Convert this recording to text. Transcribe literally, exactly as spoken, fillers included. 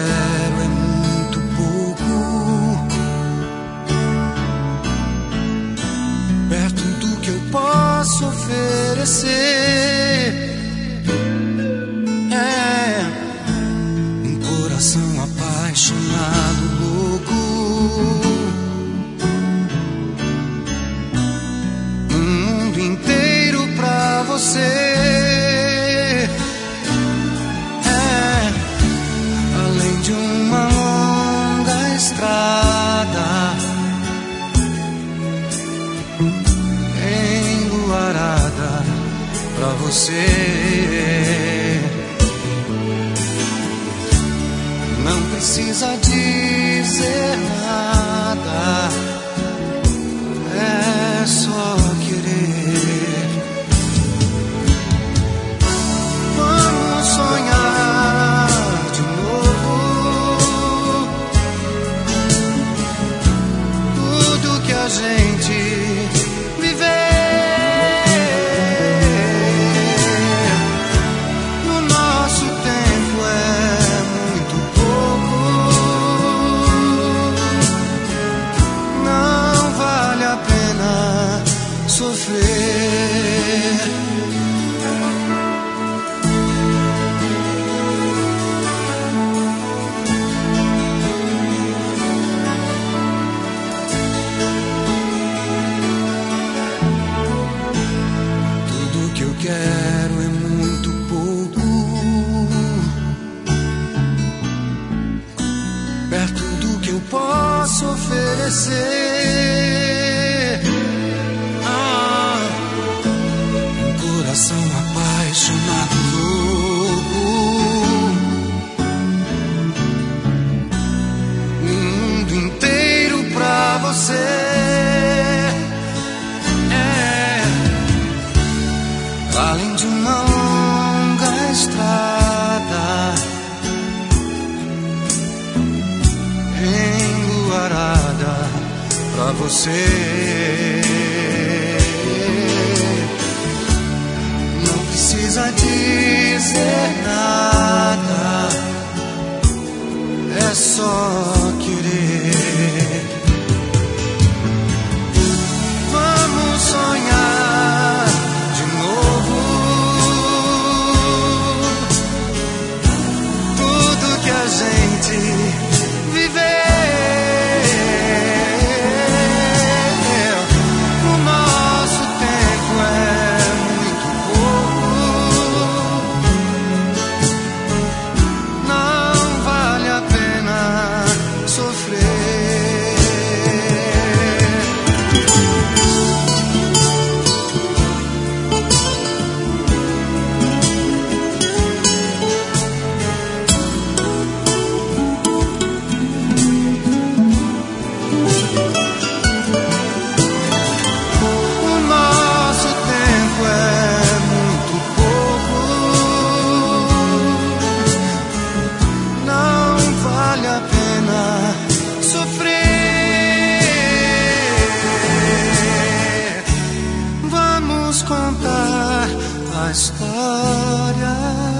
quero é muito pouco, perto do que eu posso oferecer. É um coração apaixonado, louco, um mundo inteiro pra você. Uma longa estrada enluarada pra você. Não precisa dizer nada, é só querer. Vamos sonhar de novo tudo que a gente viver. No nosso tempo é muito pouco, não vale a pena sofrer. Quero é muito pouco, perto do que eu posso oferecer. Ah, um coração apaixonado, louco, um mundo inteiro pra você. Além de uma longa estrada enluarada pra você. Não precisa dizer nada, é só querer. Vamos sonhar de novo tudo que a gente viver. O nosso tempo é muito pouco, não vale a pena sofrer. Contar a história